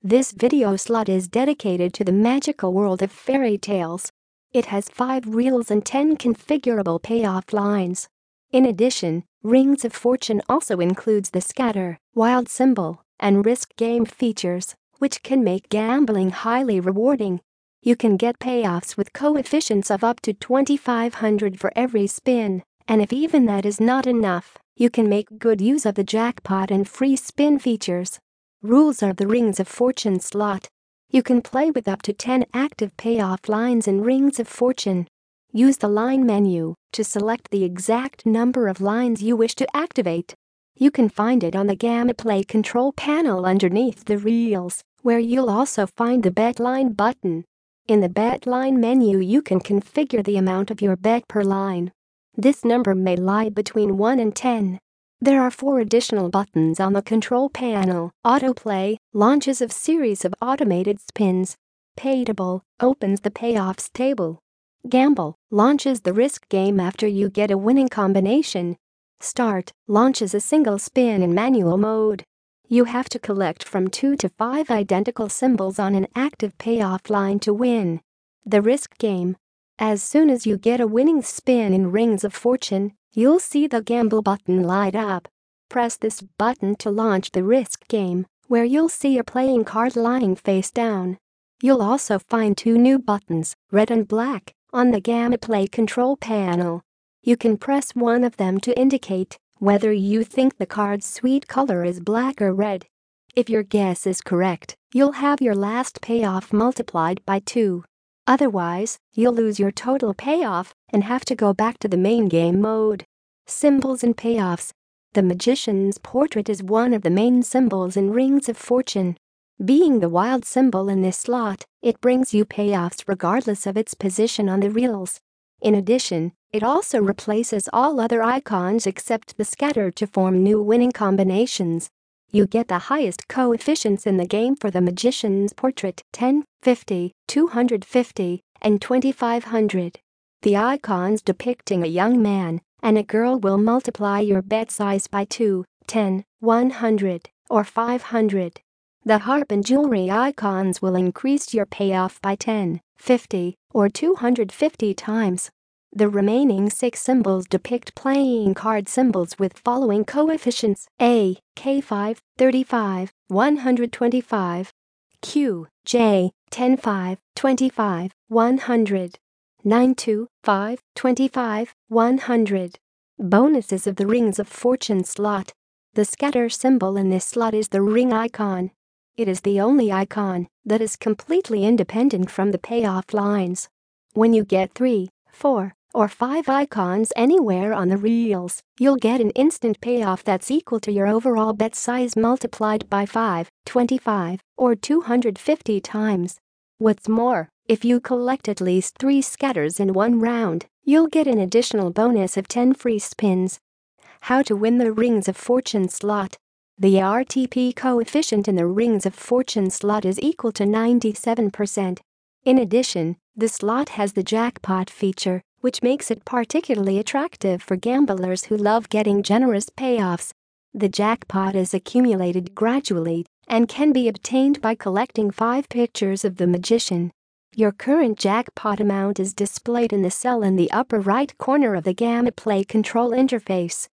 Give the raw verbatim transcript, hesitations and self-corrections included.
This video slot is dedicated to the magical world of fairy tales. It has five reels and ten configurable payoff lines. In addition, Rings of Fortune also includes the scatter, wild symbol, and risk game features, which can make gambling highly rewarding. You can get payoffs with coefficients of up to twenty-five hundred for every spin, and if even that is not enough, you can make good use of the jackpot and free spin features. Rules of the Rings of Fortune slot. You can play with up to ten active payoff lines in Rings of Fortune. Use the line menu to select the exact number of lines you wish to activate. You can find it on the Gameplay control panel underneath the reels, where you'll also find the Bet Line button. In the Bet Line menu, you can configure the amount of your bet per line. This number may lie between one and ten. There are four additional buttons on the control panel. Autoplay launches a series of automated spins. Payable opens the payoffs table. Gamble launches the risk game after you get a winning combination. Start launches a single spin in manual mode. You have to collect from two to five identical symbols on an active payoff line to win. The risk game. As soon as you get a winning spin in Rings of Fortune, you'll see the Gamble button light up. Press this button to launch the risk game, where you'll see a playing card lying face down. You'll also find two new buttons, red and black, on the Gameplay control panel. You can press one of them to indicate whether you think the card's sweet color is black or red. If your guess is correct, you'll have your last payoff multiplied by two. Otherwise, you'll lose your total payoff and have to go back to the main game mode. Symbols and payoffs. The Magician's portrait is one of the main symbols in Rings of Fortune. Being the wild symbol in this slot, it brings you payoffs regardless of its position on the reels. In addition, it also replaces all other icons except the scatter to form new winning combinations. You get the highest coefficients in the game for the Magician's portrait: ten, fifty, two hundred fifty, and twenty-five hundred. The icons depicting a young man and a girl will multiply your bet size by two, ten, one hundred, or five hundred. The harp and jewelry icons will increase your payoff by ten, fifty, or two hundred fifty times. The remaining six symbols depict playing card symbols with following coefficients: A, K five, thirty-five, one hundred twenty-five, Q, J, ten, five, twenty-five, one hundred, nine, two, five, twenty-five, one hundred. Bonuses of the Rings of Fortune slot. The scatter symbol in this slot is the ring icon. It is the only icon that is completely independent from the payoff lines. When you get three, four, or five icons anywhere on the reels, you'll get an instant payoff that's equal to your overall bet size multiplied by five, twenty-five, or two hundred fifty times. What's more, if you collect at least three scatters in one round, you'll get an additional bonus of ten free spins. How to win the Rings of Fortune slot. The R T P coefficient in the Rings of Fortune slot is equal to ninety-seven percent. In addition, the slot has the jackpot feature, which makes it particularly attractive for gamblers who love getting generous payoffs. The jackpot is accumulated gradually and can be obtained by collecting five pictures of the Magician. Your current jackpot amount is displayed in the cell in the upper right corner of the Gameplay control interface.